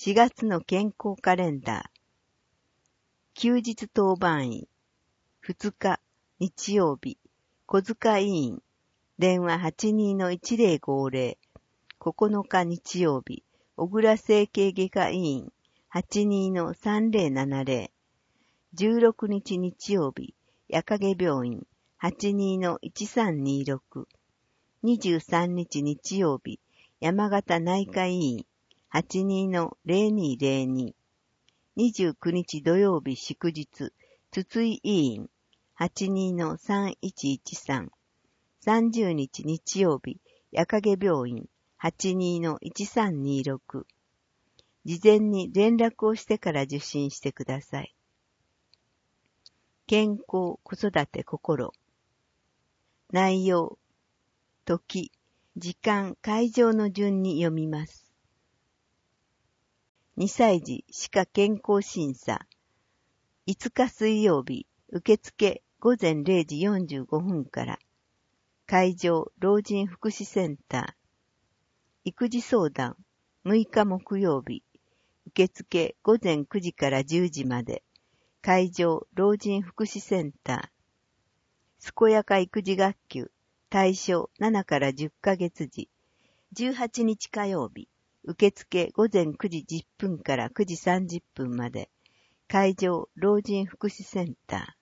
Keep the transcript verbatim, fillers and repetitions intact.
しがつの健康カレンダー。休日当番員。ふつか、日曜日。小塚委員。電話 はちにーのいちぜろごぜろ。ここのか日曜日。小倉整形外科委員。はちにーのさんぜろななぜろ。じゅうろくにち日曜日。矢影病院。はちにーのいちさんにろく。にじゅうさんにち日曜日。山形内科医院。はちにーのぜろにーぜろに。にじゅうくにち土曜日祝日。筒井医院。はちにーのさんいちいちさん。さんじゅうにち日曜日。矢影病院。はちにーのいちさんにろく。事前に連絡をしてから受診してください。健康、子育て、心。内容、時、時間、会場の順に読みます。にさい児歯科健康審査。いつか水曜日、受付ごぜんれいじよんじゅうごふんから。会場、老人福祉センター。育児相談、むいか木曜日。受付ごぜんくじからじゅうじまで。会場、老人福祉センター。健やか育児学級、対象ななからじゅっかげつ児。じゅうはちにち火曜日。受付ごぜんくじじゅっぷんからくじさんじゅっぷんまで。会場、老人福祉センター。